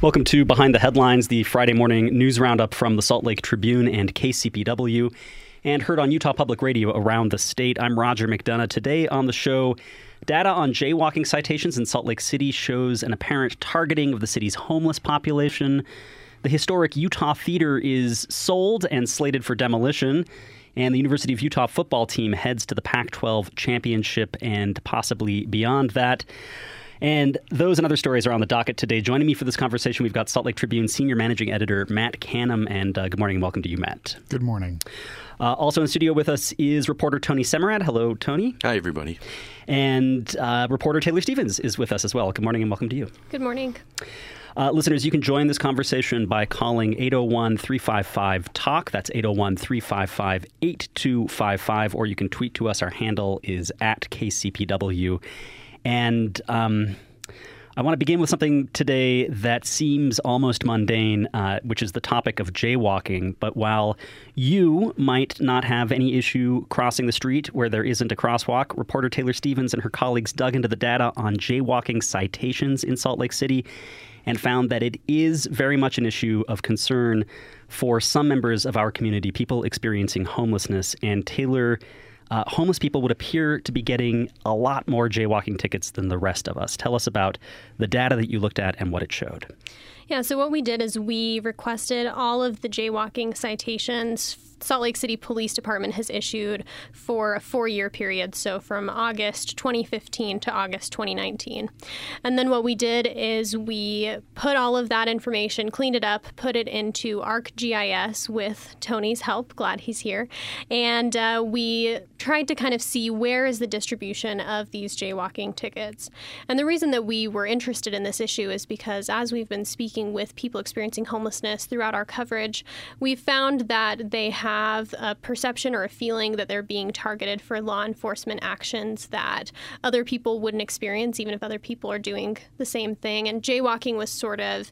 Welcome to Behind the Headlines, the Friday morning news roundup from the Salt Lake Tribune and KCPW, and heard on Utah Public Radio around the state. I'm Roger McDonough. Today on the show, data on jaywalking citations in Salt Lake City shows an apparent targeting of the city's homeless population. The historic Utah Theater is sold and slated for demolition. And the University of Utah football team heads to the Pac-12 championship and possibly beyond that. And those and other stories are on the docket today. Joining me for this conversation, we've got Salt Lake Tribune Senior Managing Editor Matt Canham. And good morning and welcome to you, Matt. Good morning. Also in studio with us is reporter Tony Semerad. Hello, Tony. Hi, everybody. And reporter Taylor Stevens is with us as well. Good morning and welcome to you. Good morning. Listeners, you can join this conversation by calling 801-355-TALK. That's 801-355-8255. Or you can tweet to us. Our handle is @KCPW. And I want to begin with something today that seems almost mundane, which is the topic of jaywalking. But while you might not have any issue crossing the street where there isn't a crosswalk, reporter Taylor Stevens and her colleagues dug into the data on jaywalking citations in Salt Lake City and found that it is very much an issue of concern for some members of our community, people experiencing homelessness. And Taylor, homeless people would appear to be getting a lot more jaywalking tickets than the rest of us. Tell us about the data that you looked at and what it showed. Yeah, so what we did is we requested all of the jaywalking citations Salt Lake City Police Department has issued for a 4-year period, so from August 2015 to August 2019. And then what we did is we put all of that information, cleaned it up, put it into ArcGIS with Tony's help. Glad he's here. And we tried to kind of see where is the distribution of these jaywalking tickets. And the reason that we were interested in this issue is because as we've been speaking with people experiencing homelessness throughout our coverage, we've found that they have a perception or a feeling that they're being targeted for law enforcement actions that other people wouldn't experience, even if other people are doing the same thing. And jaywalking was sort of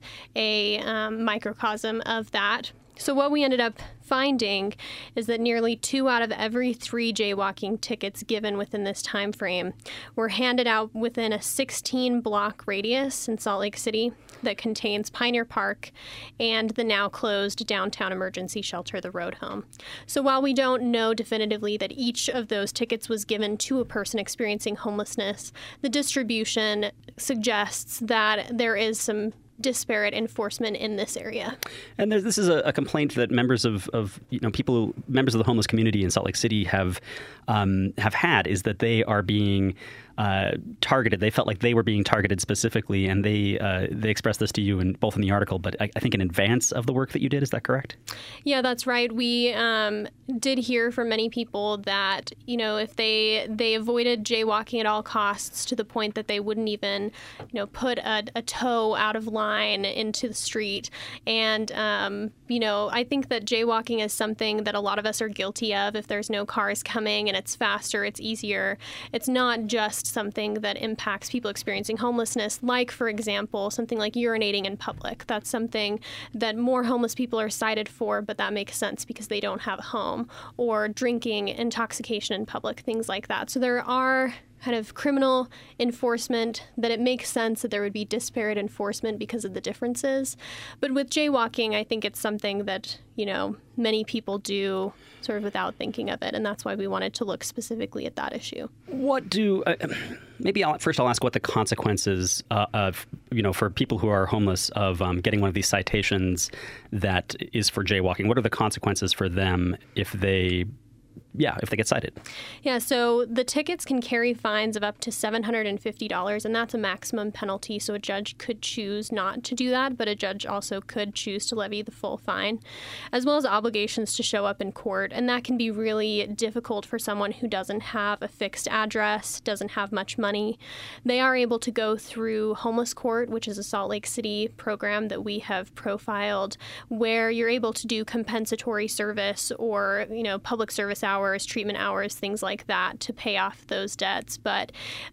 a microcosm of that. So what we ended up finding is that nearly 2 out of every 3 jaywalking tickets given within this time frame were handed out within a 16-block radius in Salt Lake City that contains Pioneer Park and the now closed downtown emergency shelter, the Road Home. So while we don't know definitively that each of those tickets was given to a person experiencing homelessness, the distribution suggests that there is some disparate enforcement in this area. And this is a complaint that members of members of the homeless community in Salt Lake City have had, is that they are being targeted. They felt like they were being targeted specifically, and they expressed this to you both in the article, but I think in advance of the work that you did. Is that correct? Yeah, that's right. We did hear from many people that, if they avoided jaywalking at all costs to the point that they wouldn't even, put a toe out of line into the street. And, I think that jaywalking is something that a lot of us are guilty of. If there's no cars coming and it's faster, it's easier. It's not just something that impacts people experiencing homelessness, like, for example, something like urinating in public. That's something that more homeless people are cited for, but that makes sense because they don't have a home, or drinking, intoxication in public, things like that. So there are kind of criminal enforcement that it makes sense that there would be disparate enforcement because of the differences. But with jaywalking, I think it's something that, many people do sort of without thinking of it. And that's why we wanted to look specifically at that issue. What do, maybe I'll ask what the consequences of, for people who are homeless of getting one of these citations that is for jaywalking. What are the consequences for them if they get cited? Yeah, so the tickets can carry fines of up to $750, and that's a maximum penalty. So a judge could choose not to do that, but a judge also could choose to levy the full fine, as well as obligations to show up in court. And that can be really difficult for someone who doesn't have a fixed address, doesn't have much money. They are able to go through Homeless Court, which is a Salt Lake City program that we have profiled, where you're able to do compensatory service or, public service hours, treatment hours, things like that to pay off those debts. But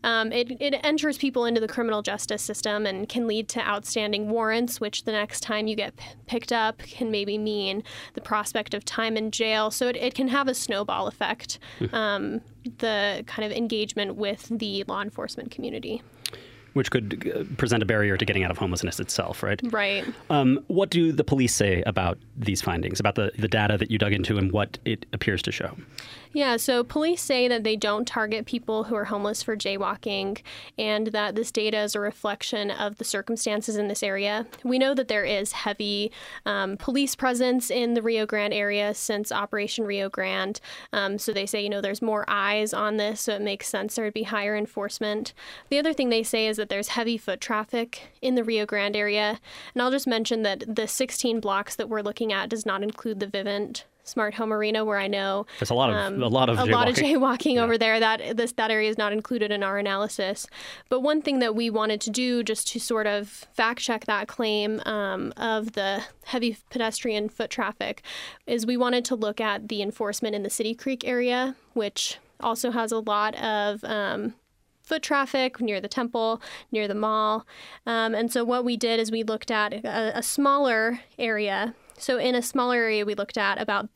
it enters people into the criminal justice system and can lead to outstanding warrants, which the next time you get picked up can maybe mean the prospect of time in jail. So it can have a snowball effect, the kind of engagement with the law enforcement community. which could present a barrier to getting out of homelessness itself, right? Right. What do the police say about these findings, about the data that you dug into and what it appears to show? Yeah, so police say that they don't target people who are homeless for jaywalking and that this data is a reflection of the circumstances in this area. We know that there is heavy police presence in the Rio Grande area since Operation Rio Grande. So they say, there's more eyes on this, so it makes sense there would be higher enforcement. The other thing they say is that there's heavy foot traffic in the Rio Grande area. And I'll just mention that the 16 blocks that we're looking at does not include the Vivint Smart Home Arena, where I know there's a lot of jaywalking over there. That area is not included in our analysis. But one thing that we wanted to do, just to sort of fact check that claim of the heavy pedestrian foot traffic, is we wanted to look at the enforcement in the City Creek area, which also has a lot of foot traffic near the temple, near the mall. And so what we did is we looked at a smaller area. So in a smaller area, we looked at about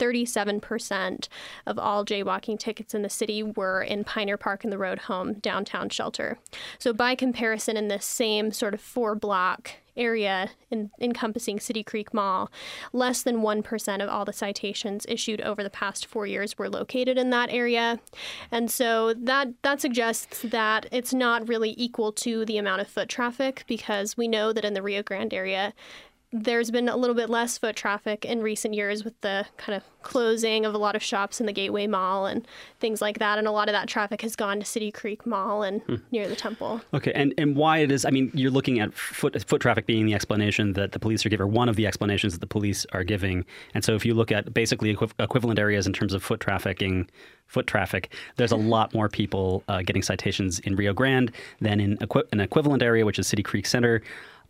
37% of all jaywalking tickets in the city were in Pioneer Park and the Road Home downtown shelter. So by comparison, in this same sort of 4-block area encompassing City Creek Mall, less than 1% of all the citations issued over the past 4 years were located in that area. And so that suggests that it's not really equal to the amount of foot traffic, because we know that in the Rio Grande area, there's been a little bit less foot traffic in recent years with the kind of closing of a lot of shops in the Gateway Mall and things like that. And a lot of that traffic has gone to City Creek Mall and near the temple. Okay. And why it is, you're looking at foot traffic being the explanation that the police are giving, or one of the explanations that the police are giving. And so if you look at basically equivalent areas in terms of foot traffic, there's a lot more people getting citations in Rio Grande than in an equivalent area, which is City Creek Center.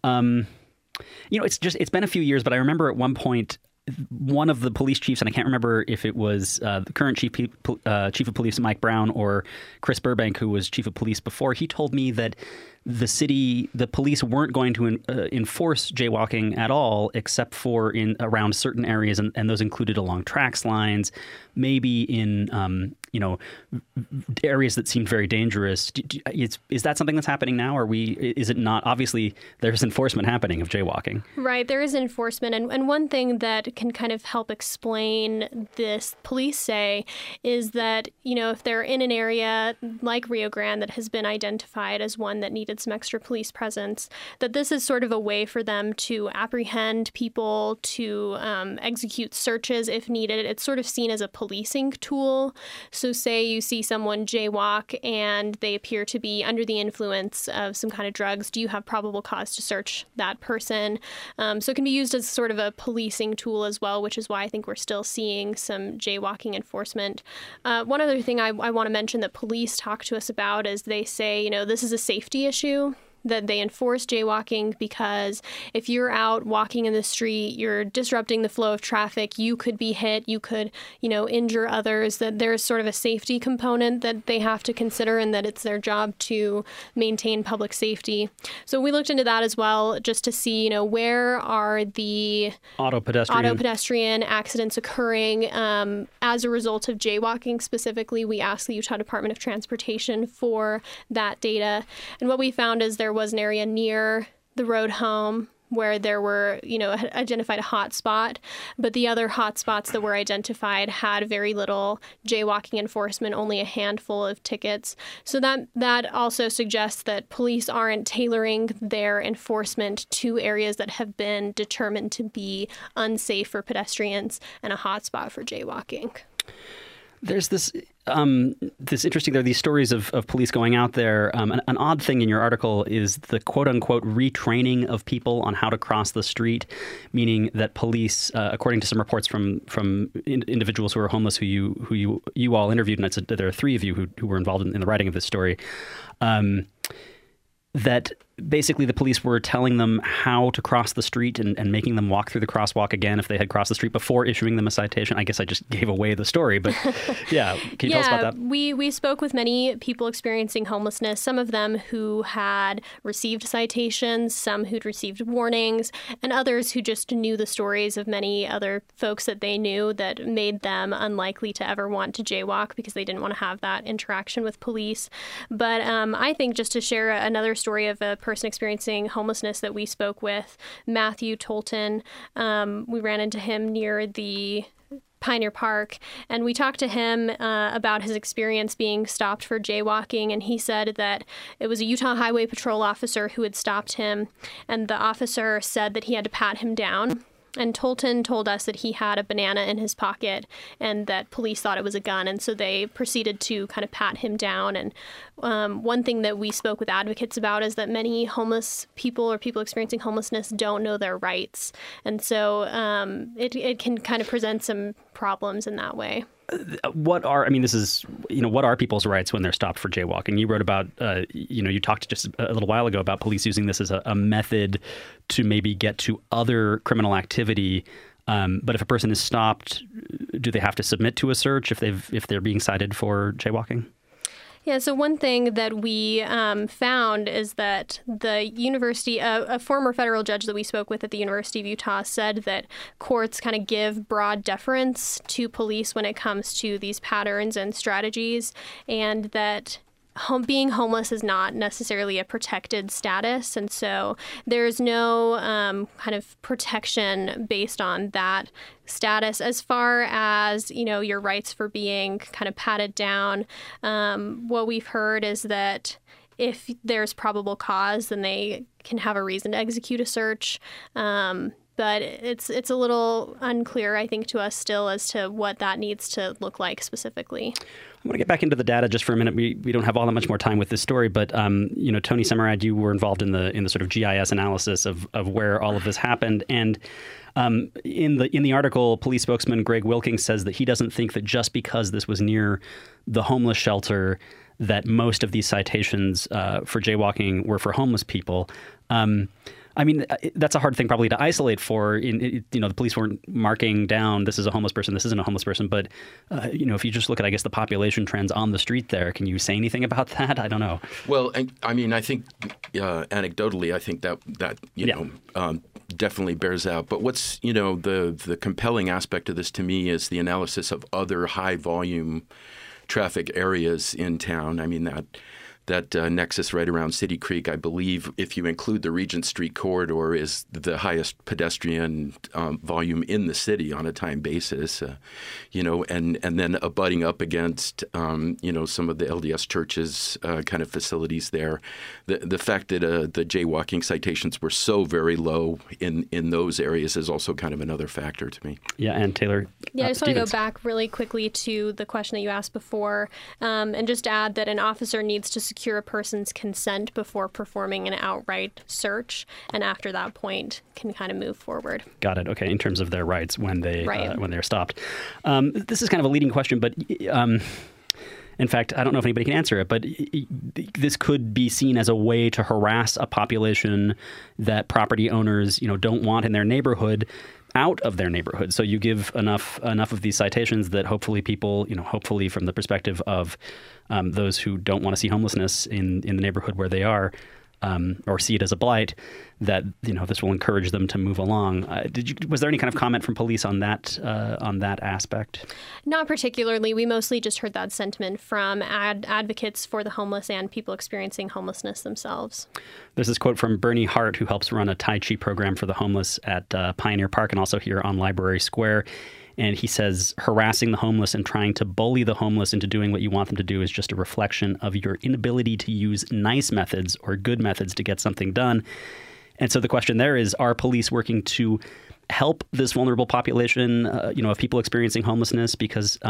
It's been a few years, but I remember at one point, one of the police chiefs, and I can't remember if it was the current chief of police, Mike Brown, or Chris Burbank, who was chief of police before, he told me that the police weren't going to enforce jaywalking at all, except for around certain areas, and those included along tracks lines, maybe in areas that seemed very dangerous. Is that something that's happening now? Is it not? Obviously, there's enforcement happening of jaywalking. Right, there is enforcement, and one thing that can kind of help explain this, police say, is that if they're in an area like Rio Grande that has been identified as one that needed some extra police presence, that this is sort of a way for them to apprehend people, to execute searches if needed. It's sort of seen as a policing tool. So say you see someone jaywalk and they appear to be under the influence of some kind of drugs. Do you have probable cause to search that person? So it can be used as sort of a policing tool as well, which is why I think we're still seeing some jaywalking enforcement. One other thing I want to mention that police talk to us about is they say, this is a safety issue, that they enforce jaywalking because if you're out walking in the street, you're disrupting the flow of traffic, you could be hit, you could, injure others, that there's sort of a safety component that they have to consider and that it's their job to maintain public safety. So we looked into that as well, just to see, where are the auto pedestrian accidents occurring as a result of jaywalking specifically. We asked the Utah Department of Transportation for that data. And what we found is there was an area near the road home where there were, identified a hot spot, but the other hot spots that were identified had very little jaywalking enforcement, only a handful of tickets. So that also suggests that police aren't tailoring their enforcement to areas that have been determined to be unsafe for pedestrians and a hot spot for jaywalking. There's this interesting, there are these stories of police going out there. An odd thing in your article is the quote unquote retraining of people on how to cross the street, meaning that police, according to some reports from individuals who are homeless who you all interviewed, and I said there are 3 of you who were involved in the writing of this story, that basically the police were telling them how to cross the street and making them walk through the crosswalk again if they had crossed the street before issuing them a citation. I guess I just gave away the story, but yeah. Can you tell us about that? We spoke with many people experiencing homelessness, some of them who had received citations, some who'd received warnings, and others who just knew the stories of many other folks that they knew that made them unlikely to ever want to jaywalk because they didn't want to have that interaction with police. But I think just to share another story of a person experiencing homelessness that we spoke with, Matthew Tolton, we ran into him near the Pioneer Park, and we talked to him about his experience being stopped for jaywalking, and he said that it was a Utah Highway Patrol officer who had stopped him, and the officer said that he had to pat him down. And Tolton told us that he had a banana in his pocket and that police thought it was a gun. And so they proceeded to kind of pat him down. And one thing that we spoke with advocates about is that many homeless people or people experiencing homelessness don't know their rights. And so it can kind of present some problems in that way. What are people's rights when they're stopped for jaywalking? You wrote about, you talked just a little while ago about police using this as a method to maybe get to other criminal activity. But if a person is stopped, do they have to submit to a search if they're being cited for jaywalking? Yeah, so one thing that we found is that the university, a former federal judge that we spoke with at the University of Utah said that courts kind of give broad deference to police when it comes to these patterns and strategies, and that being homeless is not necessarily a protected status. And so there's no kind of protection based on that status as far as, your rights for being kind of patted down. What we've heard is that if there's probable cause, then they can have a reason to execute a search. But it's a little unclear, I think, to us still as to what that needs to look like specifically. I want to get back into the data just for a minute. We don't have all that much more time with this story, but Tony Semerad, you were involved in the sort of GIS analysis of where all of this happened, and in the article, police spokesman Greg Wilkings says that he doesn't think that just because this was near the homeless shelter that most of these citations for jaywalking were for homeless people. That's a hard thing probably to isolate for. The police weren't marking down, this is a homeless person, this isn't a homeless person. But, if you just look at, I guess, the population trends on the street there, can you say anything about that? I don't know. Well, I think anecdotally, I think that definitely bears out. But what's, the compelling aspect of this to me is the analysis of other high volume traffic areas in town. I mean, that nexus right around City Creek, I believe, if you include the Regent Street corridor, is the highest pedestrian volume in the city on a time basis, and then abutting up against, some of the LDS churches kind of facilities there. The fact that the jaywalking citations were so very low in those areas is also kind of another factor to me. Yeah, and Taylor. Yeah, I just want to go back really quickly to the question that you asked before, and just add that an officer needs to secure a person's consent before performing an outright search, and after that point can kind of move forward. Got it. Okay, in terms of their rights when they're stopped. This is kind of a leading question, but in fact, I don't know if anybody can answer it, but this could be seen as a way to harass a population that property owners, don't want in their neighborhood out of their neighborhood. So you give enough of these citations that hopefully people, hopefully from the perspective of those who don't want to see homelessness in the neighborhood where they are, or see it as a blight, that this will encourage them to move along. Was there any kind of comment from police on that aspect? Not particularly. We mostly just heard that sentiment from advocates for the homeless and people experiencing homelessness themselves. There's this quote from Bernie Hart, who helps run a Tai Chi program for the homeless at Pioneer Park and also here on Library Square. And he says, harassing the homeless and trying to bully the homeless into doing what you want them to do is just a reflection of your inability to use nice methods or good methods to get something done. And so the question there is, are police working to help this vulnerable population, of people experiencing homelessness? Because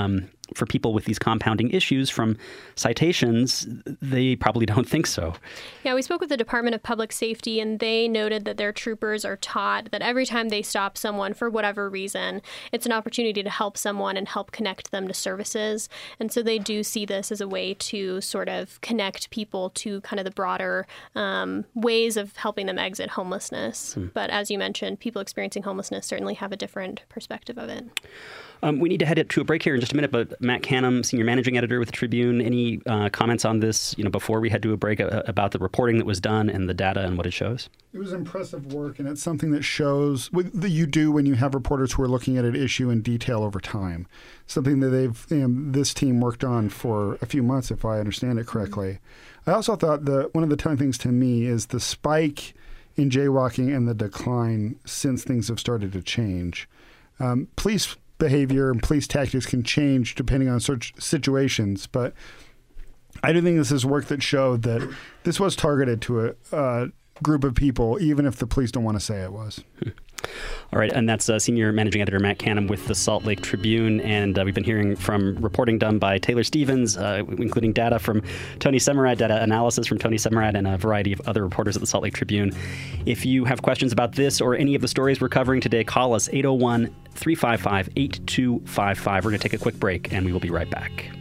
for people with these compounding issues from citations, they probably don't think so. Yeah, we spoke with the Department of Public Safety, and they noted that their troopers are taught that every time they stop someone for whatever reason, it's an opportunity to help someone and help connect them to services. And so they do see this as a way to sort of connect people to kind of the broader ways of helping them exit homelessness. But as you mentioned, people experiencing homelessness certainly have a different perspective of it. We need to head to a break here in just a minute, but Matt Canham, senior managing editor with the Tribune, any comments on this, before we head to a break about the reporting that was done and the data and what it shows? It was impressive work, and it's something that shows that you do when you have reporters who are looking at an issue in detail over time. Something that this team worked on for a few months, if I understand it correctly. I also thought that one of the telling things to me is the spike in jaywalking and the decline since things have started to change. Police behavior and police tactics can change depending on such situations, but I do think this is work that showed that this was targeted to a group of people, even if the police don't want to say it was. All right, and that's senior managing editor Matt Canham with the Salt Lake Tribune, and we've been hearing from reporting done by Taylor Stevens, including data from Tony Semerad, data analysis from Tony Semerad, and a variety of other reporters at the Salt Lake Tribune. If you have questions about this or any of the stories we're covering today, call us 801-355-8255. We're going to take a quick break, and we will be right back.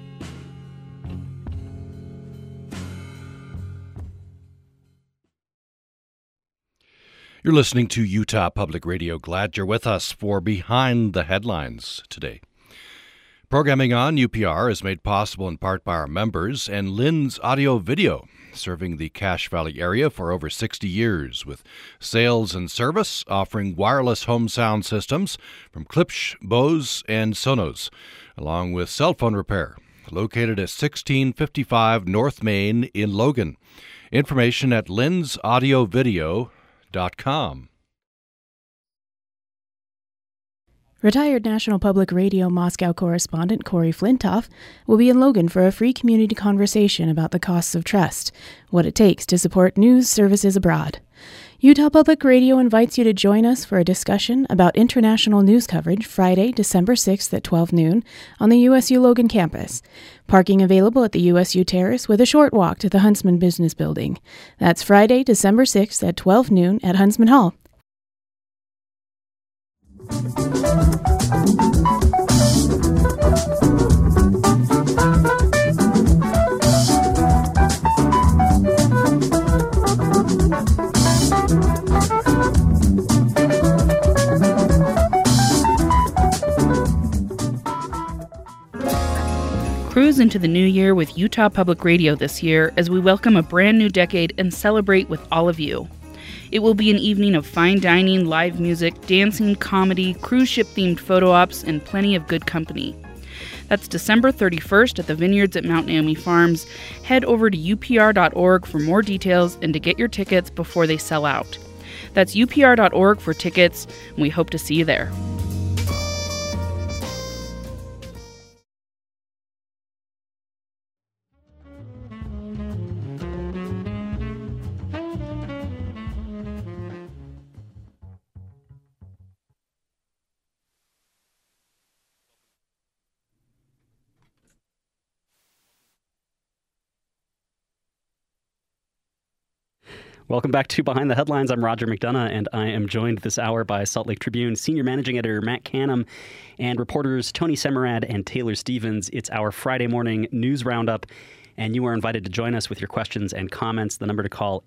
You're listening to Utah Public Radio. Glad you're with us for Behind the Headlines today. Programming on UPR is made possible in part by our members and Lynn's Audio Video, serving the Cache Valley area for over 60 years with sales and service, offering wireless home sound systems from Klipsch, Bose, and Sonos, along with cell phone repair. Located at 1655 North Main in Logan. Information at lynsaudiovideo.com. Retired National Public Radio Moscow correspondent Corey Flintoff will be in Logan for a free community conversation about the costs of trust, what it takes to support news services abroad. Utah Public Radio invites you to join us for a discussion about international news coverage Friday, December 6th at 12 noon on the USU Logan campus. Parking available at the USU Terrace with a short walk to the Huntsman Business Building. That's Friday, December 6th at 12 noon at Huntsman Hall. Cruise into the new year with Utah Public Radio this year as we welcome a brand new decade and celebrate with all of you. It will be an evening of fine dining, live music, dancing, comedy, cruise ship-themed photo ops, and plenty of good company. That's December 31st at the Vineyards at Mount Naomi Farms. Head over to upr.org for more details and to get your tickets before they sell out. That's upr.org for tickets, and we hope to see you there. Welcome back to Behind the Headlines. I'm Roger McDonough, and I am joined this hour by Salt Lake Tribune senior managing editor Matt Canham and reporters Tony Semerad and Taylor Stevens. It's our Friday morning news roundup, and you are invited to join us with your questions and comments. The number to call,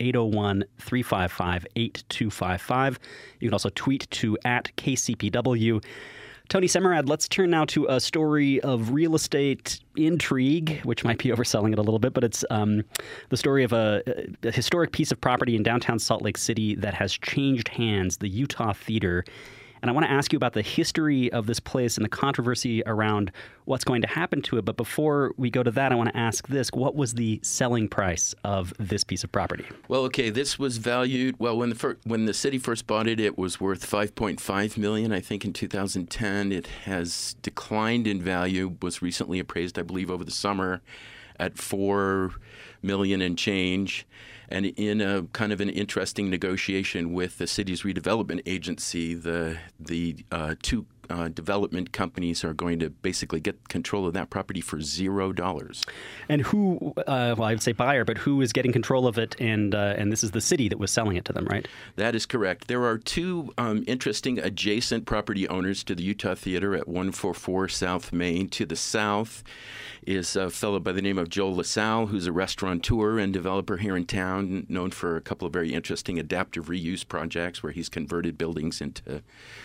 801-355-8255. You can also tweet to @KCPW. Tony Semerad, let's turn now to a story of real estate intrigue, which might be overselling it a little bit, but it's the story of a historic piece of property in downtown Salt Lake City that has changed hands, the Utah Theater. And I want to ask you about the history of this place and the controversy around what's going to happen to it. But before we go to that, I want to ask this. What was the selling price of this piece of property? Well, okay, this was valued, well, when the city first bought it, it was worth $5.5 million. I think in 2010 it has declined in value, was recently appraised, I believe, over the summer at $4 million and change. And in a kind of an interesting negotiation with the city's redevelopment agency, the two development companies are going to basically get control of that property for $0. And who, well, I would say buyer, but who is getting control of it? And this is the city that was selling it to them, right? That is correct. There are two interesting adjacent property owners to the Utah Theater at 144 South Main. To the south is a fellow by the name of Joel LaSalle, who's a restaurateur and developer here in town, known for a couple of very interesting adaptive reuse projects where he's converted buildings into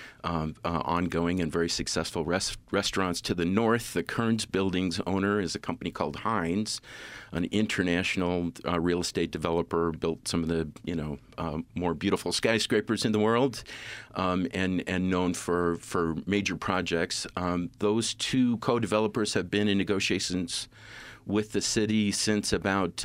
ongoing and very successful restaurants. To the north, the Kearns Buildings owner is a company called Hines, an international real estate developer, built some of the more beautiful skyscrapers in the world, and known for major projects. Those two co-developers have been in negotiations with the city since about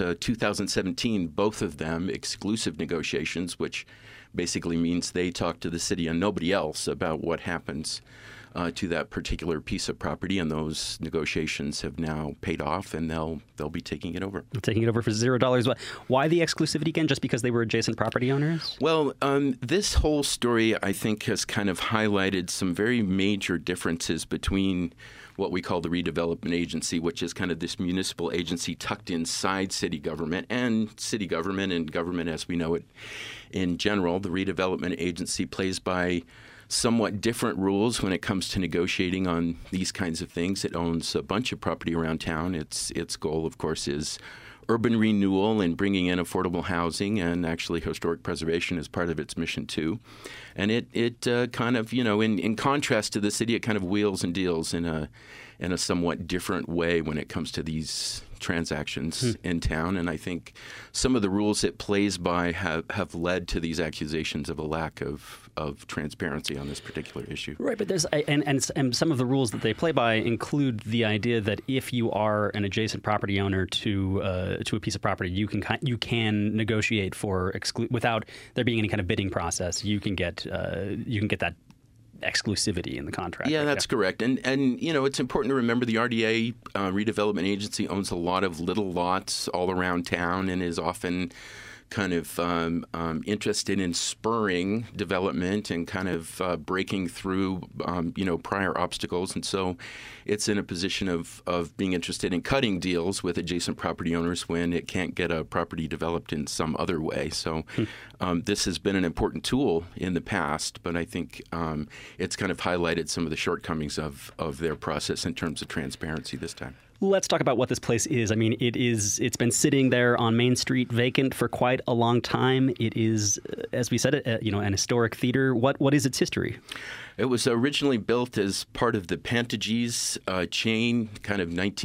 2017, both of them exclusive negotiations, which basically means they talk to the city and nobody else about what happens to that particular piece of property. And those negotiations have now paid off, and they'll be taking it over. Taking it over for $0. Why the exclusivity again? Just because they were adjacent property owners? Well, this whole story, I think, has kind of highlighted some very major differences between what we call the redevelopment agency, which is kind of this municipal agency tucked inside city government and government as we know it in general. The redevelopment agency plays by somewhat different rules when it comes to negotiating on these kinds of things. It owns a bunch of property around town. Its goal, of course, is urban renewal and bringing in affordable housing, and actually historic preservation is part of its mission too. And it kind of, in contrast to the city, it kind of wheels and deals in a somewhat different way when it comes to these transactions in town. And I think some of the rules it plays by have led to these accusations of a lack of transparency on this particular issue. Right, but there's and some of the rules that they play by include the idea that if you are an adjacent property owner to a piece of property, you can negotiate for without there being any kind of bidding process. You can get that exclusivity in the contract. Yeah, that's correct. And it's important to remember the RDA redevelopment agency owns a lot of little lots all around town and is often kind of interested in spurring development and kind of breaking through prior obstacles. And so it's in a position of being interested in cutting deals with adjacent property owners when it can't get a property developed in some other way. So this has been an important tool in the past, but I think it's kind of highlighted some of the shortcomings of their process in terms of transparency this time. Let's talk about what this place is. I mean, it's been sitting there on Main Street vacant for quite a long time. It is, as we said, an historic theater. What is its history? It was originally built as part of the Pantages chain, kind of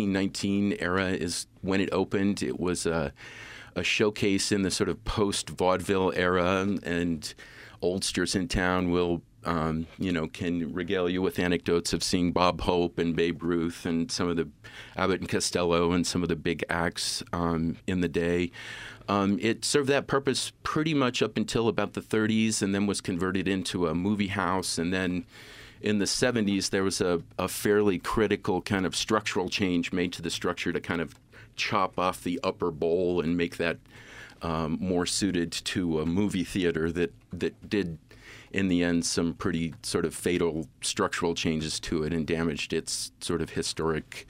1919 era is when it opened. It was a showcase in the sort of post-vaudeville era, and oldsters in town will can regale you with anecdotes of seeing Bob Hope and Babe Ruth and some of the Abbott and Costello and some of the big acts in the day. It served that purpose pretty much up until about the 30s, and then was converted into a movie house. And then in the 70s, there was a fairly critical kind of structural change made to the structure to kind of chop off the upper bowl and make that more suited to a movie theater that did, in the end, some pretty sort of fatal structural changes to it and damaged its sort of historic,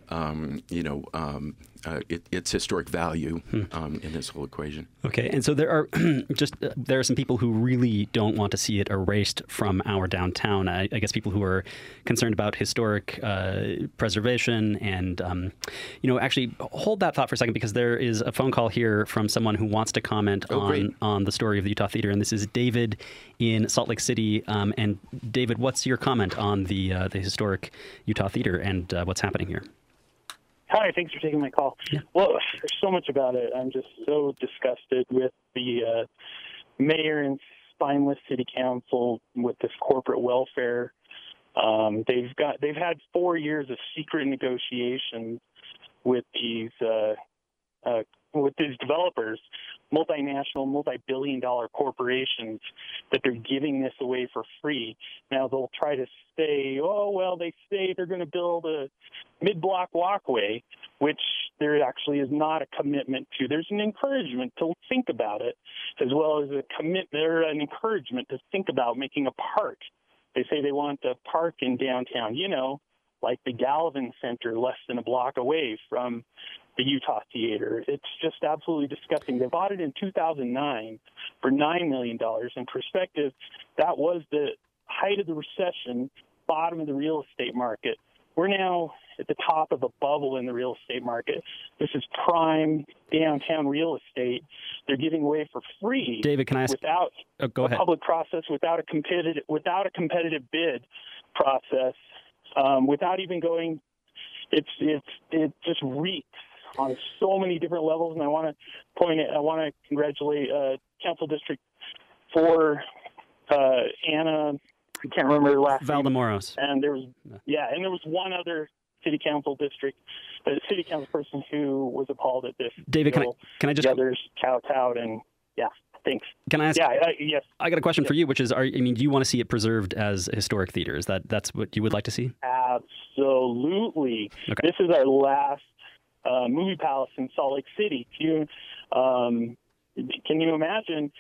its historic value in this whole equation. Okay, and so there are some people who really don't want to see it erased from our downtown. I guess people who are concerned about historic preservation and, actually hold that thought for a second, because there is a phone call here from someone who wants to comment on the story of the Utah Theater, and this is David in Salt Lake City. And David, what's your comment on the historic Utah Theater and what's happening here? Hi, thanks for taking my call. Yeah. Well, there's so much about it. I'm just so disgusted with the mayor and spineless city council with this corporate welfare. They've had 4 years of secret negotiations with these developers, multinational, multi-billion-dollar corporations, that they're giving this away for free. Now they'll try to say, they say they're going to build a mid-block walkway, which there actually is not a commitment to. There's an encouragement to think about it, as well as a commitment or an encouragement to think about making a park They say they want a park in downtown, like the Gallivan Center less than a block away from the Utah Theater. It's just absolutely disgusting. They bought it in 2009 for $9 million. In perspective, that was the height of the recession, bottom of the real estate market. We're now at the top of a bubble in the real estate market. This is prime downtown real estate. They're giving away for free. David, can I ask? Without go ahead. A public process, without a competitive bid process, without even going. It just reeks on so many different levels. And I want to congratulate Council District 4, Anna. I can't remember her last name. Valdemoros. And there was one other city council person who was appalled at this. David, can I just? The others kowtowed, and thanks. Can I ask? Yes. I got a question for you, which is, do you want to see it preserved as a historic theater? That's what you would like to see? Absolutely. Okay. This is our last movie palace in Salt Lake City. Can you imagine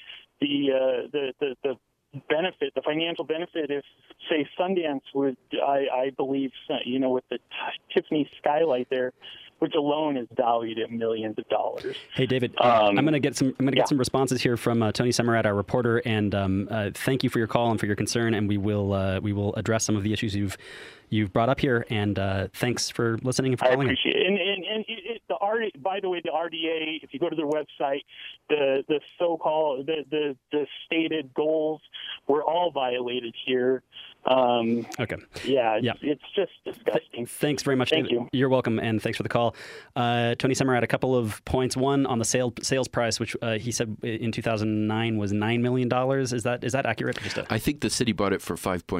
the benefit, the financial benefit, if, say, Sundance would, I believe, with the Tiffany skylight there, which alone is valued at millions of dollars. Hey, David, I'm going to get some responses here from Tony Semmerat, our reporter, and thank you for your call and for your concern, and we will address some of the issues you've brought up here, and thanks for listening and for calling. I appreciate it. And by the way, the RDA, if you go to their website, the so-called the stated goals were all violated here. Okay. Yeah, it's just disgusting. Thanks very much. Thank David. you. You're welcome, and thanks for the call. Tony Semmerat, a couple of points. One, on the sales price, which he said in 2009 was $9 million. Is that accurate? I think the city bought it for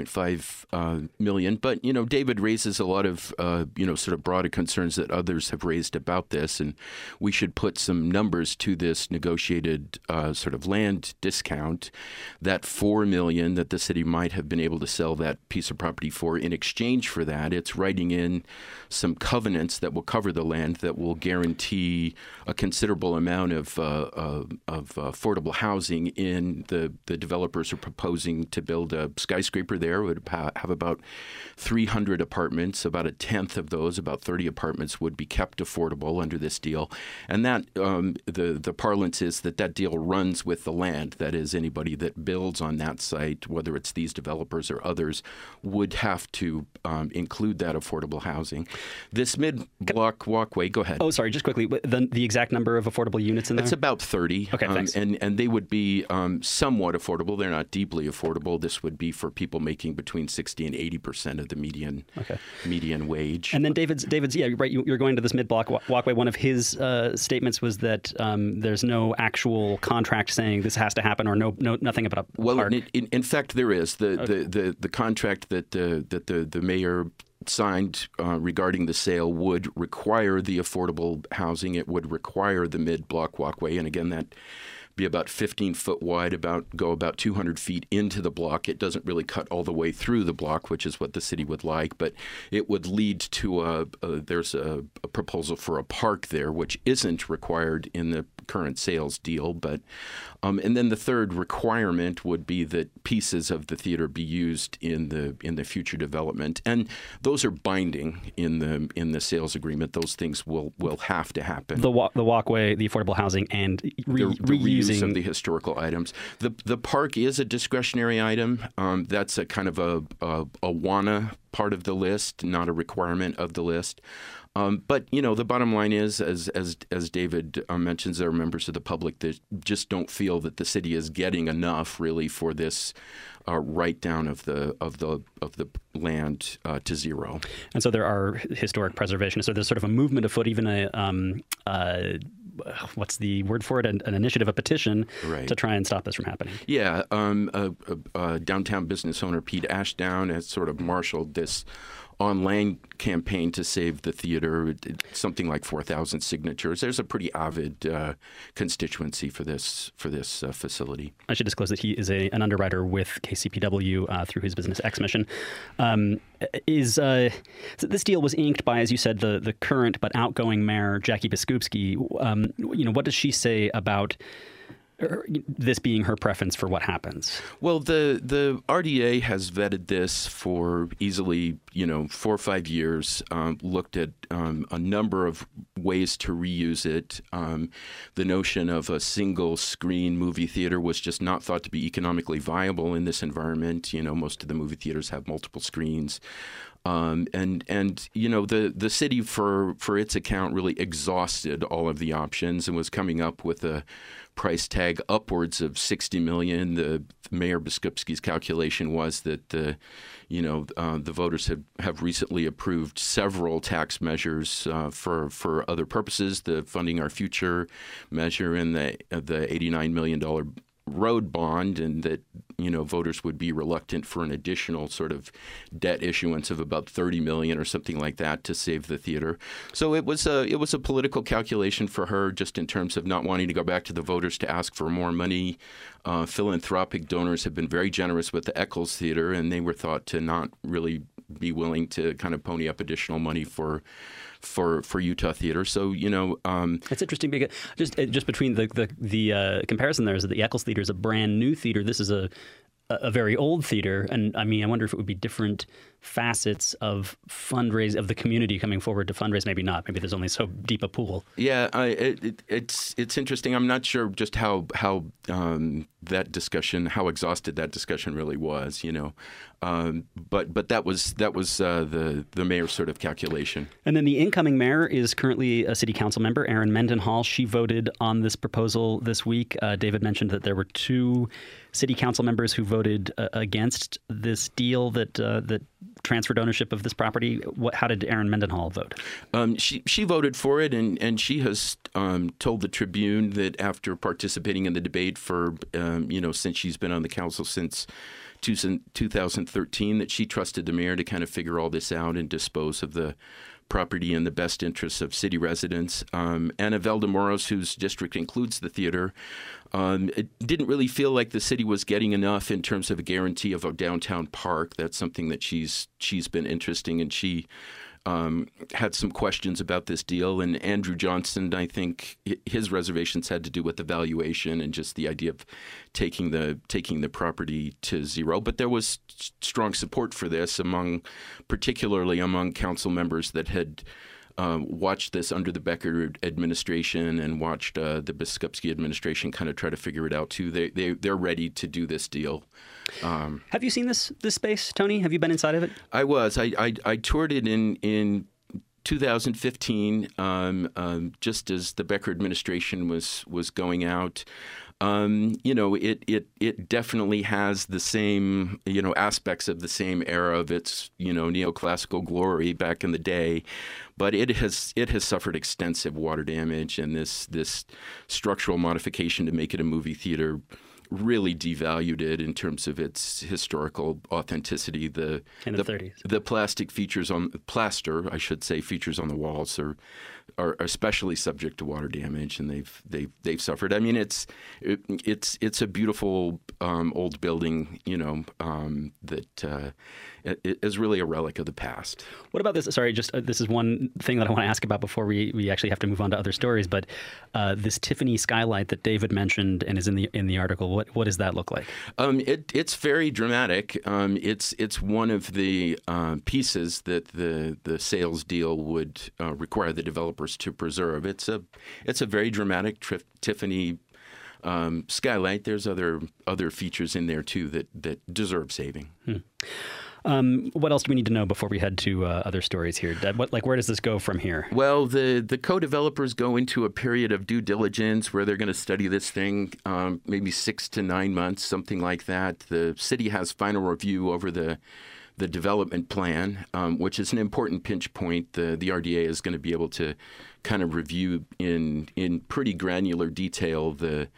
$5.5 million. But David raises a lot of sort of broader concerns that others have raised about this, and we should put some numbers to this negotiated sort of land discount. That $4 million that the city might have been able to sell that piece of property for. In exchange for that, it's writing in some covenants that will cover the land, that will guarantee a considerable amount of affordable housing. In the developers are proposing to build a skyscraper there. It would have about 300 apartments. About a tenth of those, about 30 apartments, would be kept affordable under this deal. And that the parlance is that deal runs with the land. That is, anybody that builds on that site, whether it's these developers or others, would have to include that affordable housing. This mid-block walkway, go ahead. Oh, sorry, just quickly, the exact number of affordable units in there? It's about 30. Okay, thanks. And they would be somewhat affordable. They're not deeply affordable. This would be for people making between 60 and 80% of the median wage. And then David's right, you're going to this mid-block walkway. One of his statements was that there's no actual contract saying this has to happen, or nothing about a park. In fact, there is. The contract that the mayor signed regarding the sale would require the affordable housing. It would require the mid-block walkway. And again, that be about 15 foot wide, go about 200 feet into the block. It doesn't really cut all the way through the block, which is what the city would like, but it would lead to there's a proposal for a park there, which isn't required in the current sales deal. But and then the third requirement would be that pieces of the theater be used in the future development, and those are binding in the sales agreement. Those things will have to happen. The walkway, the affordable housing, and reusing of the historical items. The park is a discretionary item. That's a kind of a wanna part of the list, not a requirement of the list. But the bottom line is, as David mentions, there are members of the public that just don't feel that the city is getting enough, really, for this write down of the land to zero. And so there are historic preservationists. So there's sort of a movement afoot, even what's the word for it? An initiative, a petition, right, to try and stop this from happening. Yeah. Downtown business owner Pete Ashdown has sort of marshaled this online campaign to save the theater, something like 4,000 signatures. There's a pretty avid constituency for this facility. I should disclose that he is an underwriter with KCPW through his business X Mission. So this deal was inked by, as you said, the current but outgoing mayor, Jackie Biskupski. What does she say about this being her preference for what happens? Well, the RDA has vetted this for easily, 4 or 5 years, looked at a number of ways to reuse it. The notion of a single screen movie theater was just not thought to be economically viable in this environment. Most of the movie theaters have multiple screens. The city, for its account, really exhausted all of the options and was coming up with a price tag upwards of $60 million. The Mayor Biskupski's calculation was that the voters have recently approved several tax measures for other purposes, the Funding Our Future measure and the $89 million road bond, and that voters would be reluctant for an additional sort of debt issuance of about $30 million or something like that to save the theater. So it was a political calculation for her, just in terms of not wanting to go back to the voters to ask for more money. Philanthropic donors have been very generous with the Eccles Theater, and they were thought to not really be willing to kind of pony up additional money for Utah theater. So it's interesting because just between the comparison there is that the Eccles Theater is a brand new theater. This is a very old theater, and I wonder if it would be different facets of fundraise of the community coming forward to fundraise. Maybe not. Maybe there's only so deep a pool. Yeah, it's interesting. I'm not sure just how that discussion, how exhausted that discussion really was. But that was the mayor's sort of calculation. And then the incoming mayor is currently a city council member, Erin Mendenhall. She voted on this proposal this week. David mentioned that there were 2 city council members who voted against this deal that transferred ownership of this property. How did Erin Mendenhall vote? She voted for it, and she has told the Tribune that after participating in the debate for since she's been on the council since 2013, that she trusted the mayor to kind of figure all this out and dispose of the property in the best interests of city residents. Anna Valdemoros, whose district includes the theater, it didn't really feel like the city was getting enough in terms of a guarantee of a downtown park. That's something that she's been interesting, and she had some questions about this deal. And Andrew Johnson, I think his reservations had to do with the valuation and just the idea of taking the property to zero. But there was strong support for this particularly among council members that had watched this under the Becker administration and watched the Biskupski administration kind of try to figure it out too. They're ready to do this deal. Have you seen this space, Tony? Have you been inside of it? I was. I toured it in 2015, just as the Becker administration was going out. It definitely has the same, aspects of the same era of its, neoclassical glory back in the day, but it has suffered extensive water damage, and this structural modification to make it a movie theater really devalued it in terms of its historical authenticity. In the 30s. The plastic features plaster, I should say, features on the walls are especially subject to water damage, and they've suffered. It's a beautiful old building, that is really a relic of the past. What about this? Sorry, this is one thing that I want to ask about before we actually have to move on to other stories. But this Tiffany skylight that David mentioned and is in the article, what does that look like? It's very dramatic. It's one of the pieces that the sales deal would require the developers to preserve. It's a very dramatic Tiffany skylight. There's other features in there too that deserve saving. What else do we need to know before we head to other stories here? Deb, where does this go from here? Well, the co-developers go into a period of due diligence where they're going to study this thing, maybe 6 to 9 months, something like that. The city has final review over the development plan, which is an important pinch point. The RDA is going to be able to kind of review in pretty granular detail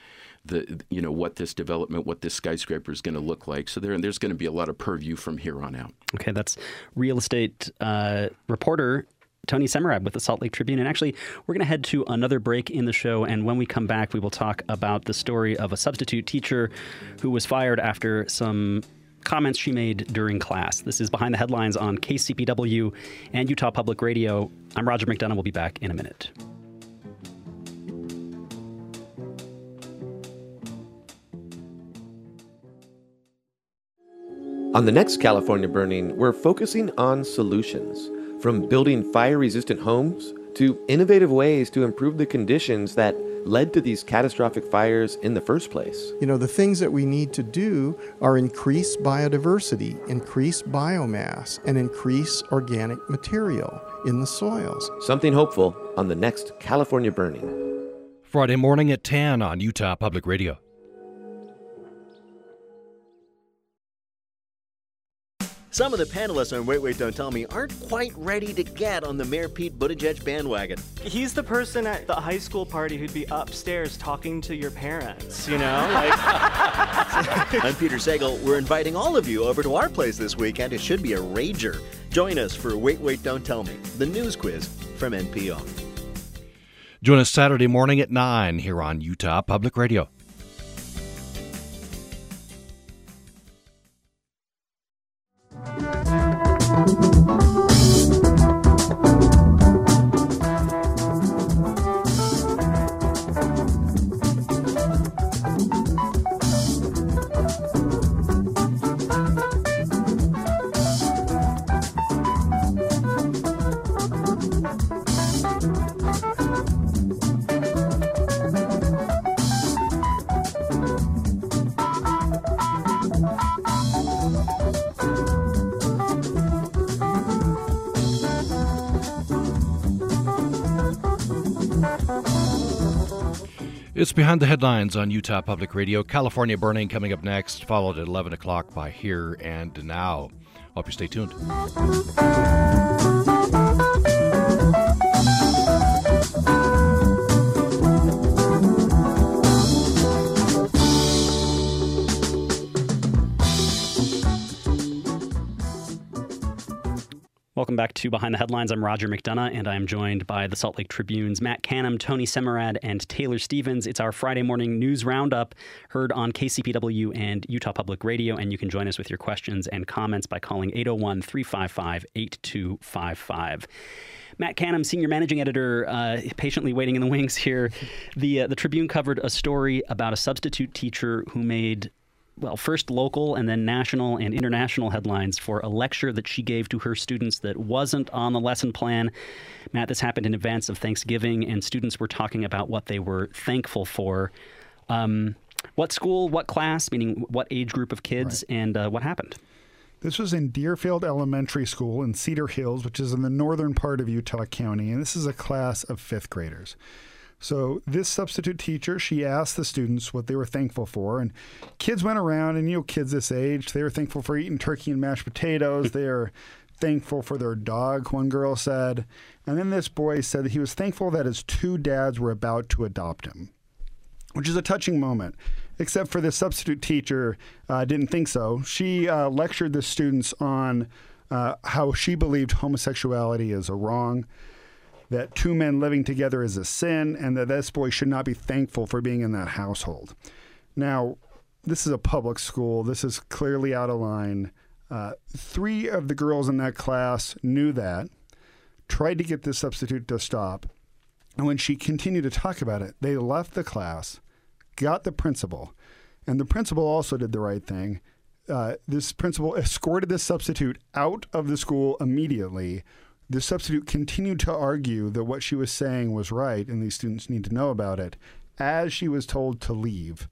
what this development, what this skyscraper is going to look like. So there's going to be a lot of purview from here on out. Okay, that's real estate reporter Tony Semerab with the Salt Lake Tribune. And actually, we're going to head to another break in the show. And when we come back, we will talk about the story of a substitute teacher who was fired after some comments she made during class. This is Behind the Headlines on KCPW and Utah Public Radio. I'm Roger McDonough. We'll be back in a minute. On the next California Burning, we're focusing on solutions, from building fire-resistant homes to innovative ways to improve the conditions that led to these catastrophic fires in the first place. You know, the things that we need to do are increase biodiversity, increase biomass, and increase organic material in the soils. Something hopeful on the next California Burning. Friday morning at 10 on Utah Public Radio. Some of the panelists on Wait, Don't Tell Me aren't quite ready to get on the Mayor Pete Buttigieg bandwagon. He's the person at the high school party who'd be upstairs talking to your parents, you know? I'm Peter Sagal. We're inviting all of you over to our place this weekend. It should be a rager. Join us for Wait, Don't Tell Me, the news quiz from NPR. Join us Saturday morning at 9 here on Utah Public Radio. It's Behind the Headlines on Utah Public Radio. California Burning coming up next, followed at 11 o'clock by Here and Now. Hope you stay tuned. Welcome back to Behind the Headlines. I'm Roger McDonough, and I'm joined by the Salt Lake Tribune's Matt Canham, Tony Semerad, and Taylor Stevens. It's our Friday morning news roundup, heard on KCPW and Utah Public Radio, and you can join us with your questions and comments by calling 801-355-8255. Matt Canham, senior managing editor, patiently waiting in the wings here. The Tribune covered a story about a substitute teacher who made first local and then national and international headlines for a lecture that she gave to her students that wasn't on the lesson plan. Matt, this happened in advance of Thanksgiving, and students were talking about what they were thankful for. What school, what class, meaning what age group of kids, right, and what happened? This was in Deerfield Elementary School in Cedar Hills, which is in the northern part of Utah County, and this is a class of fifth graders. So this substitute teacher, she asked the students what they were thankful for, and kids went around, and kids this age, they were thankful for eating turkey and mashed potatoes. They are thankful for their dog, one girl said. And then this boy said that he was thankful that his two dads were about to adopt him, which is a touching moment, except for this substitute teacher didn't think so. She lectured the students on how she believed homosexuality is a wrong, that two men living together is a sin, and that this boy should not be thankful for being in that household. Now, this is a public school. This is clearly out of line. 3 of the girls in that class knew that, tried to get this substitute to stop, and when she continued to talk about it, they left the class, got the principal, and the principal also did the right thing. This principal escorted this substitute out of the school immediately. The substitute continued to argue that what she was saying was right and these students need to know about it as she was told to leave.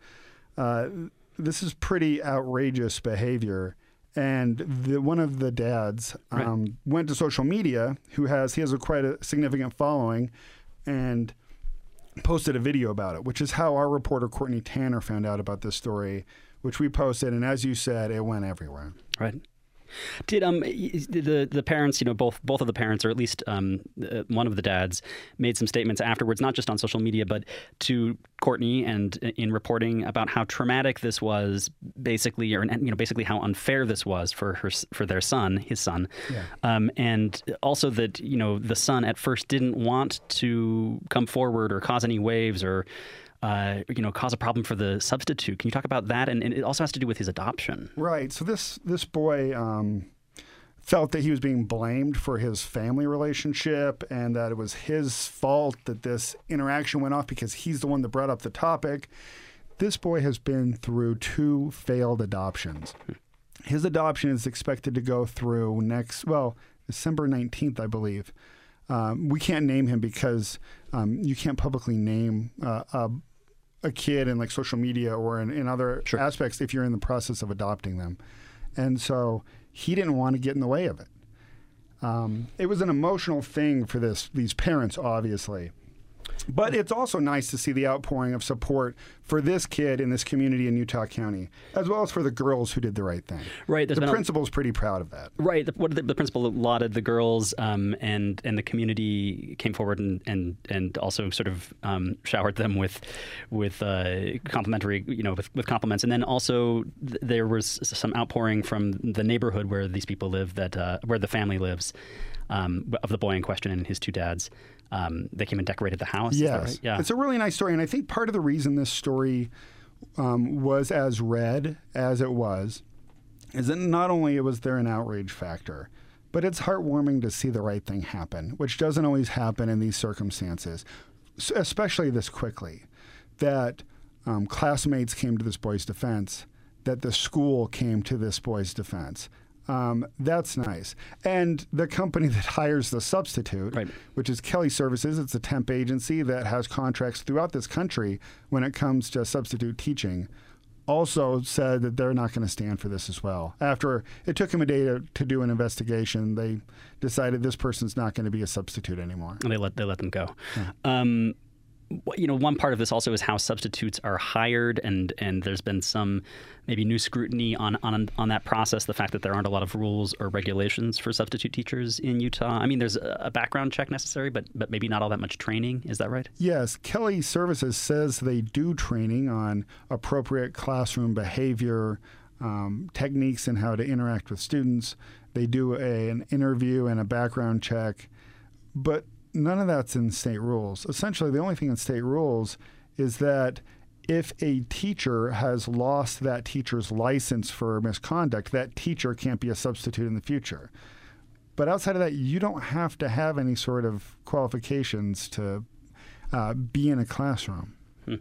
This is pretty outrageous behavior. And one of the dads went to social media, he has quite a significant following, and posted a video about it, which is how our reporter Courtney Tanner found out about this story, which we posted. And as you said, it went everywhere. Right. Did the parents, both of the parents, or at least one of the dads, made some statements afterwards, not just on social media, but to Courtney and in reporting about how traumatic this was, basically, or basically how unfair this was for his son, yeah. And also that the son at first didn't want to come forward or cause any waves or cause a problem for the substitute. Can you talk about that? And it also has to do with his adoption. Right. So this boy felt that he was being blamed for his family relationship and that it was his fault that this interaction went off because he's the one that brought up the topic. This boy has been through 2 failed adoptions. His adoption is expected to go through December 19th, I believe. We can't name him because you can't publicly name a kid in like social media or in other aspects if you're in the process of adopting them. And so he didn't want to get in the way of it. It was an emotional thing for these parents, obviously. But it's also nice to see the outpouring of support for this kid in this community in Utah County, as well as for the girls who did the right thing. Right. The principal's pretty proud of that. Right. The principal lauded the girls, and the community came forward and also sort of showered them with complimentary, with compliments. And then also there was some outpouring from the neighborhood where these people live, where the family lives, of the boy in question and his two dads. They came and decorated the house. Yes. Right? Yeah. It's a really nice story. And I think part of the reason this story was as read as it was is that not only was there an outrage factor, but it's heartwarming to see the right thing happen, which doesn't always happen in these circumstances, especially this quickly, that classmates came to this boy's defense, that the school came to this boy's defense. That's nice. And the company that hires the substitute, which is Kelly Services, it's a temp agency that has contracts throughout this country when it comes to substitute teaching, also said that they're not going to stand for this as well. After it took them a day to do an investigation, they decided this person's not going to be a substitute anymore. And they let them go. Yeah. One part of this also is how substitutes are hired, and there's been some maybe new scrutiny on that process, the fact that there aren't a lot of rules or regulations for substitute teachers in Utah. I mean, there's a background check necessary, but maybe not all that much training. Is that right? Yes. Kelly Services says they do training on appropriate classroom behavior, techniques and how to interact with students. They do an interview and a background check, but none of that's in state rules. Essentially, the only thing in state rules is that if a teacher has lost that teacher's license for misconduct, that teacher can't be a substitute in the future. But outside of that, you don't have to have any sort of qualifications to be in a classroom.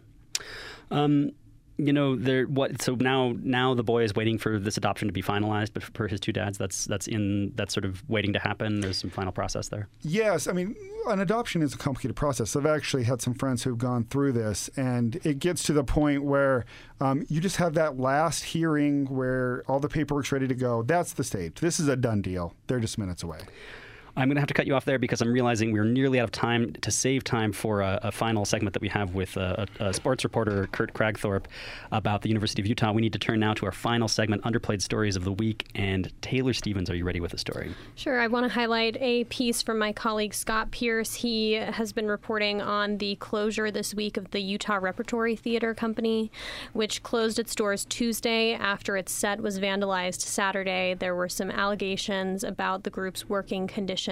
So now the boy is waiting for this adoption to be finalized, but for his two dads, that's sort of waiting to happen. There's some final process there. Yes, I mean, an adoption is a complicated process. I've actually had some friends who've gone through this, and it gets to the point where you just have that last hearing where all the paperwork's ready to go. That's the stage. This is a done deal. They're just minutes away. I'm going to have to cut you off there because I'm realizing we're nearly out of time to save time for a final segment that we have with a sports reporter, Kurt Cragthorpe, about the University of Utah. We need to turn now to our final segment, Underplayed Stories of the Week. And Taylor Stevens, are you ready with a story? Sure. I want to highlight a piece from my colleague Scott Pierce. He has been reporting on the closure this week of the Utah Repertory Theater Company, which closed its doors Tuesday after its set was vandalized Saturday. There were some allegations about the group's working conditions.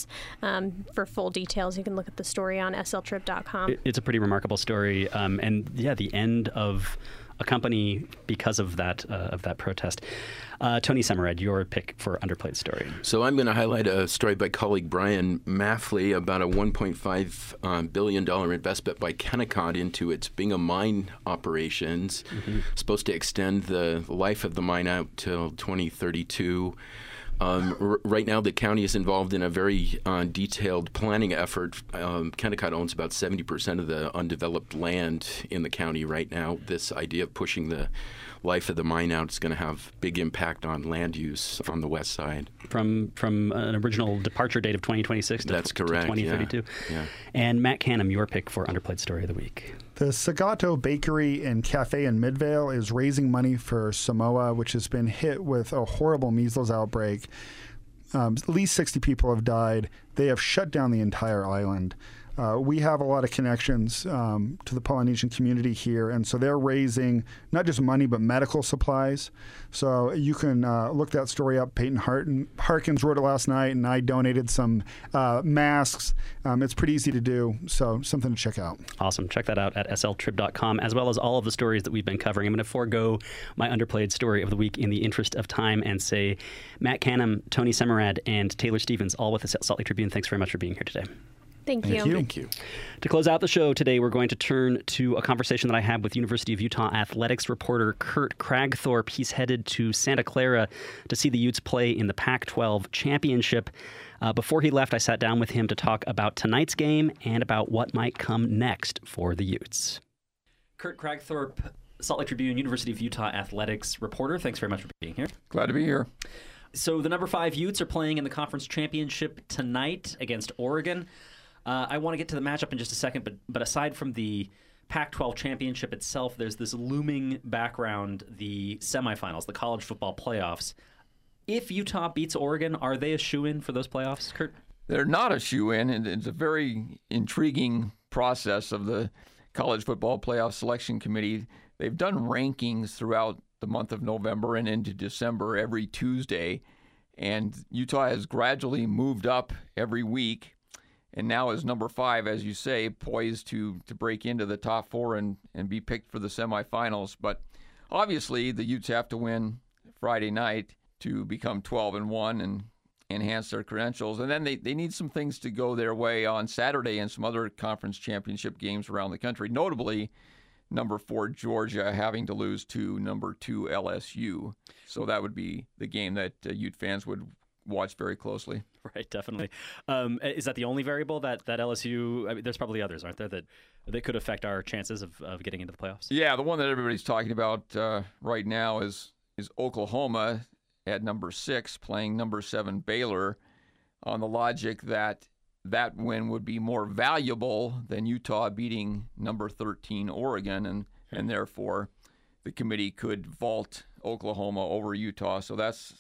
For full details, you can look at the story on sltrip.com. It's a pretty remarkable story, and the end of a company because of that protest. Tony Semerad, your pick for Underplayed Story. So I'm going to highlight a story by colleague Brian Maffley about a $1.5 billion investment by Kennecott into its Bingham mine operations, supposed to extend the life of the mine out till 2032. Right now, the county is involved in a very detailed planning effort. Kennecott owns about 70% of the undeveloped land in the county right now. This idea of pushing the life of the mine out is going to have big impact on land use on the west side. From an original departure date of 2026 to 2032. Yeah. And Matt Canham, your pick for Underplayed Story of the Week. The Sagato Bakery and Cafe in Midvale is raising money for Samoa, which has been hit with a horrible measles outbreak. At least 60 people have died. They have shut down the entire island. We have a lot of connections to the Polynesian community here, and so they're raising not just money but medical supplies. So you can look that story up. Peyton Harkins wrote it last night, and I donated some masks. It's pretty easy to do, so something to check out. Awesome. Check that out at sltrip.com, as well as all of the stories that we've been covering. I'm going to forego my Underplayed Story of the Week in the interest of time and say Matt Canham, Tony Semerad, and Taylor Stevens, all with the Salt Lake Tribune. Thanks very much for being here today. Thank you. Thank you. To close out the show today, we're going to turn to a conversation that I had with University of Utah athletics reporter Kurt Kragthorpe. He's headed to Santa Clara to see the Utes play in the Pac-12 championship. Before he left, I sat down with him to talk about tonight's game and about what might come next for the Utes. Kurt Kragthorpe, Salt Lake Tribune, University of Utah athletics reporter. Thanks very much for being here. Glad to be here. So the number 5 Utes are playing in the conference championship tonight against Oregon. I want to get to the matchup in just a second, but aside from the Pac-12 championship itself, there's this looming background, the semifinals, the college football playoffs. If Utah beats Oregon, are they a shoo-in for those playoffs, Kurt? They're not a shoo-in, and it's a very intriguing process of the College Football Playoff Selection Committee. They've done rankings throughout the month of November and into December every Tuesday, and Utah has gradually moved up every week, and now is number 5, as you say, poised to break into the top 4 and be picked for the semifinals. But obviously, the Utes have to win Friday night to become 12-1 and enhance their credentials. And then they need some things to go their way on Saturday and some other conference championship games around the country, notably number 4 Georgia having to lose to number 2 LSU. So that would be the game that Ute fans would watch very closely. Right, definitely. Is that the only variable that LSU? I mean, there's probably others, aren't there, that could affect our chances of getting into the playoffs? Yeah, the one that everybody's talking about right now is Oklahoma at number 6 playing number 7 Baylor, on the logic that win would be more valuable than Utah beating number 13 Oregon, and therefore the committee could vault Oklahoma over Utah. So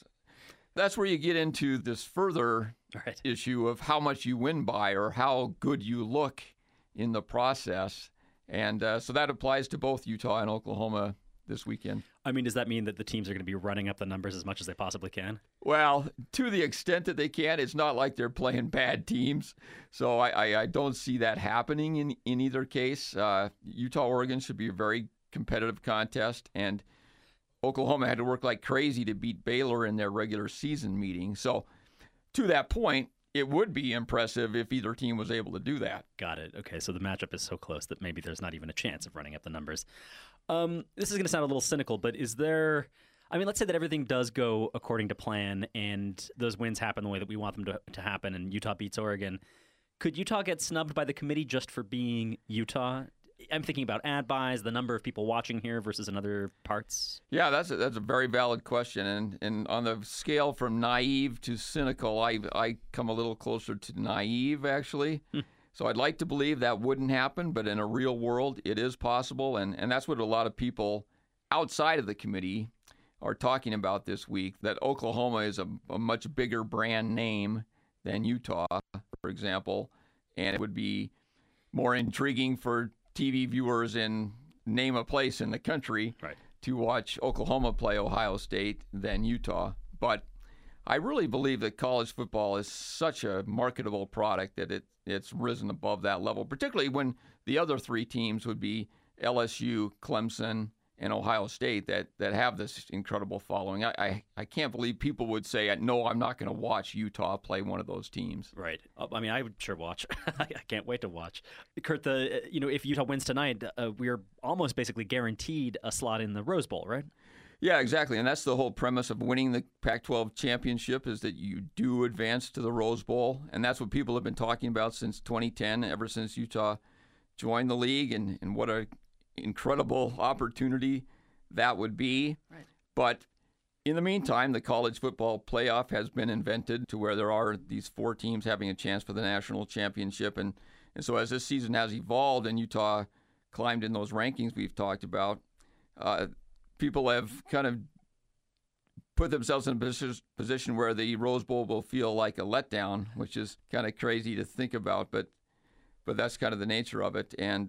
that's where you get into this further issue of how much you win by or how good you look in the process. And so that applies to both Utah and Oklahoma this weekend. I mean, does that mean that the teams are going to be running up the numbers as much as they possibly can? Well, to the extent that they can. It's not like they're playing bad teams. So I don't see that happening in either case. Utah-Oregon should be a very competitive contest, and Oklahoma had to work like crazy to beat Baylor in their regular season meeting. So to that point, it would be impressive if either team was able to do that. Got it. Okay, so the matchup is so close that maybe there's not even a chance of running up the numbers. This is going to sound a little cynical, but is there... I mean, let's say that everything does go according to plan and those wins happen the way that we want them to happen and Utah beats Oregon. Could Utah get snubbed by the committee just for being Utah? I'm thinking about ad buys, the number of people watching here versus in other parts. Yeah, that's a very valid question. And on the scale from naive to cynical, I come a little closer to naive, actually. So I'd like to believe that wouldn't happen, but in a real world, it is possible. And that's what a lot of people outside of the committee are talking about this week, that Oklahoma is a much bigger brand name than Utah, for example, and it would be more intriguing for TV viewers in name a place in the country to watch Oklahoma play Ohio State than Utah. But I really believe that college football is such a marketable product that it's risen above that level, particularly when the other 3 teams would be LSU, Clemson, and Ohio State that have this incredible following. I can't believe people would say, no, I'm not going to watch Utah play one of those teams. Right. I mean, I would sure watch. I can't wait to watch. Kurt, if Utah wins tonight, we're almost basically guaranteed a slot in the Rose Bowl, right? Yeah, exactly. And that's the whole premise of winning the Pac-12 championship, is that you do advance to the Rose Bowl. And that's what people have been talking about since 2010, ever since Utah joined the league, and what a incredible opportunity that would be. Right. But in the meantime, the college football playoff has been invented to where there are these 4 teams having a chance for the national championship. And so as this season has evolved and Utah climbed in those rankings we've talked about, people have kind of put themselves in a position where the Rose Bowl will feel like a letdown, which is kind of crazy to think about, but that's kind of the nature of it. And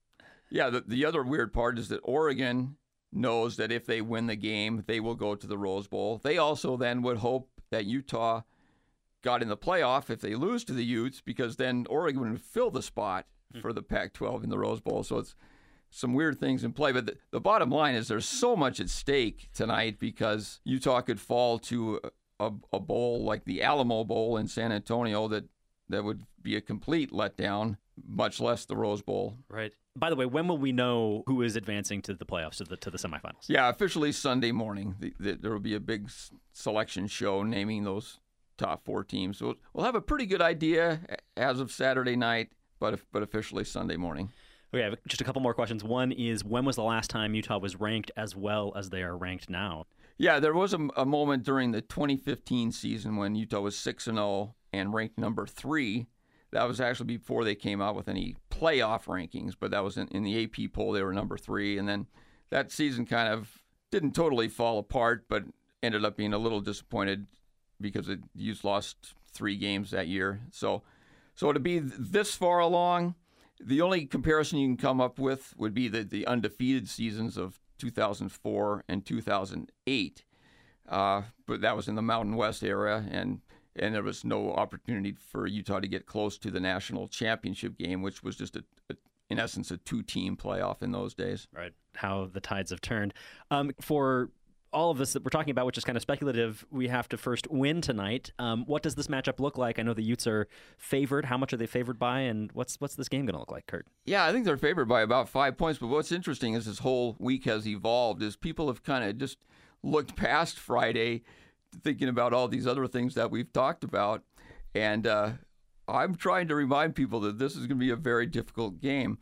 the other weird part is that Oregon knows that if they win the game, they will go to the Rose Bowl. They also then would hope that Utah got in the playoff if they lose to the Utes, because then Oregon would fill the spot for the Pac-12 in the Rose Bowl. So it's some weird things in play. But the bottom line is there's so much at stake tonight, because Utah could fall to a bowl like the Alamo Bowl in San Antonio that that would be a complete letdown, much less the Rose Bowl. Right. By the way, when will we know who is advancing to the playoffs, to the semifinals? Yeah, officially Sunday morning. There will be a big selection show naming those top 4 teams. So we'll have a pretty good idea as of Saturday night, but officially Sunday morning. Okay, I have just a couple more questions. One is, when was the last time Utah was ranked as well as they are ranked now? Yeah, there was a moment during the 2015 season when Utah was 6-0 and ranked number 3. That was actually before they came out with any playoff rankings, but that was in the AP poll. They were number 3, and then that season kind of didn't totally fall apart, but ended up being a little disappointed because the Utes lost 3 games that year. So to be this far along, the only comparison you can come up with would be the undefeated seasons of 2004 and 2008. But that was in the Mountain West era, and there was no opportunity for Utah to get close to the national championship game, which was just, in essence, a 2-team playoff in those days. Right. How the tides have turned. For all of this that we're talking about, which is kind of speculative, we have to first win tonight. What does this matchup look like? I know the Utes are favored. How much are they favored by, and what's this game going to look like, Kurt? Yeah, I think they're favored by about 5 points, but what's interesting is this whole week has evolved, is people have kind of just looked past Friday, thinking about all these other things that we've talked about, and I'm trying to remind people that this is going to be a very difficult game.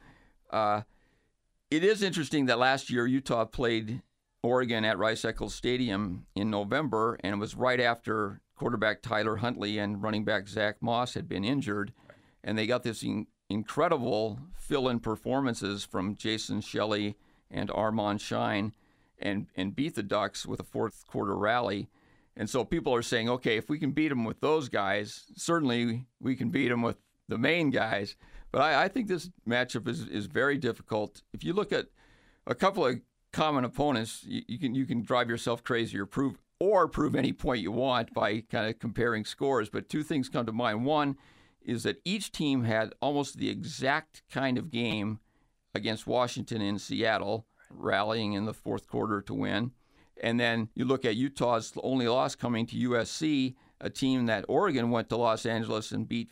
It is interesting that last year Utah played Oregon at Rice-Eccles Stadium in November, and it was right after quarterback Tyler Huntley and running back Zach Moss had been injured, and they got this incredible fill-in performances from Jason Shelley and Armand Shine, and beat the Ducks with a fourth quarter rally. And so people are saying, okay, if we can beat them with those guys, certainly we can beat them with the main guys. But I think this matchup is very difficult. If you look at a couple of common opponents, you can drive yourself crazy or prove any point you want by kind of comparing scores. But 2 things come to mind. One is that each team had almost the exact kind of game against Washington in Seattle, rallying in the fourth quarter to win. And then you look at Utah's only loss coming to USC, a team that Oregon went to Los Angeles and beat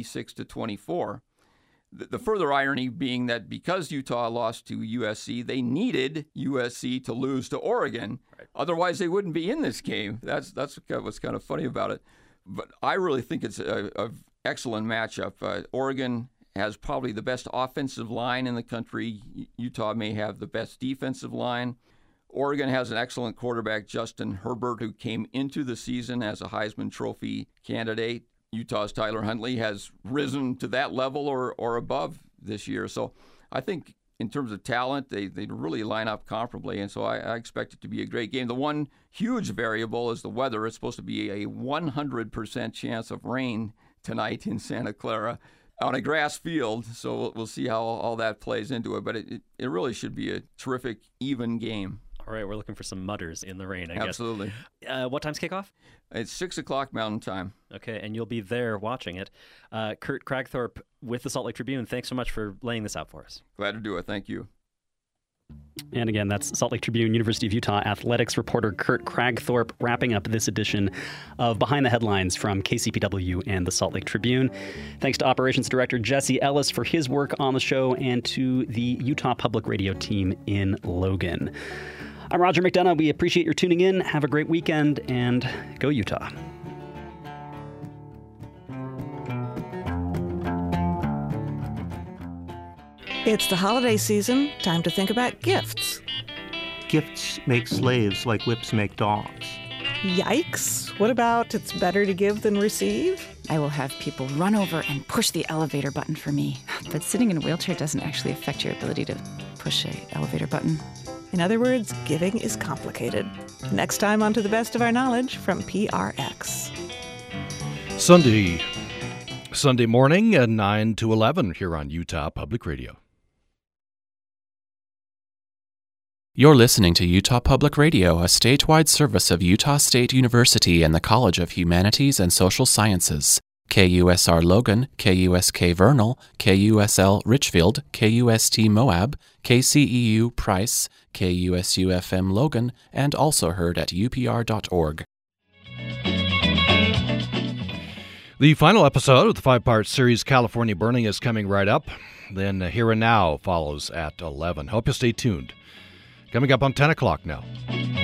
56-24. The further irony being that because Utah lost to USC, they needed USC to lose to Oregon. Right. Otherwise, they wouldn't be in this game. That's what's kind of funny about it. But I really think it's an excellent matchup. Oregon has probably the best offensive line in the country. Utah may have the best defensive line. Oregon has an excellent quarterback, Justin Herbert, who came into the season as a Heisman Trophy candidate. Utah's Tyler Huntley has risen to that level or above this year. So I think in terms of talent, they really line up comparably, and so I expect it to be a great game. The one huge variable is the weather. It's supposed to be a 100% chance of rain tonight in Santa Clara on a grass field, so we'll see how all that plays into it. But it really should be a terrific, even game. All right, we're looking for some mutters in the rain, I Absolutely. guess. What time's kickoff? It's 6 o'clock Mountain Time. Okay, and you'll be there watching it. Kurt Kragthorpe with the Salt Lake Tribune, thanks so much for laying this out for us. Glad to do it. Thank you. And again, that's Salt Lake Tribune, University of Utah athletics reporter Kurt Kragthorpe wrapping up this edition of Behind the Headlines from KCPW and the Salt Lake Tribune. Thanks to Operations Director Jesse Ellis for his work on the show and to the Utah Public Radio team in Logan. I'm Roger McDonough. We appreciate your tuning in. Have a great weekend, and go Utah. It's the holiday season. Time to think about gifts. Gifts make slaves like whips make dogs. Yikes. What about it's better to give than receive? I will have people run over and push the elevator button for me. But sitting in a wheelchair doesn't actually affect your ability to push an elevator button. In other words, giving is complicated. Next time on To the Best of Our Knowledge from PRX. Sunday morning at 9 to 11 here on Utah Public Radio. You're listening to Utah Public Radio, a statewide service of Utah State University and the College of Humanities and Social Sciences. KUSR Logan, KUSK Vernal, KUSL Richfield, KUST Moab, KCEU Price, KUSU-FM Logan, and also heard at upr.org. The final episode of the 5-part series California Burning is coming right up. Then Here and Now follows at 11. Hope you'll stay tuned. Coming up on 10 o'clock now.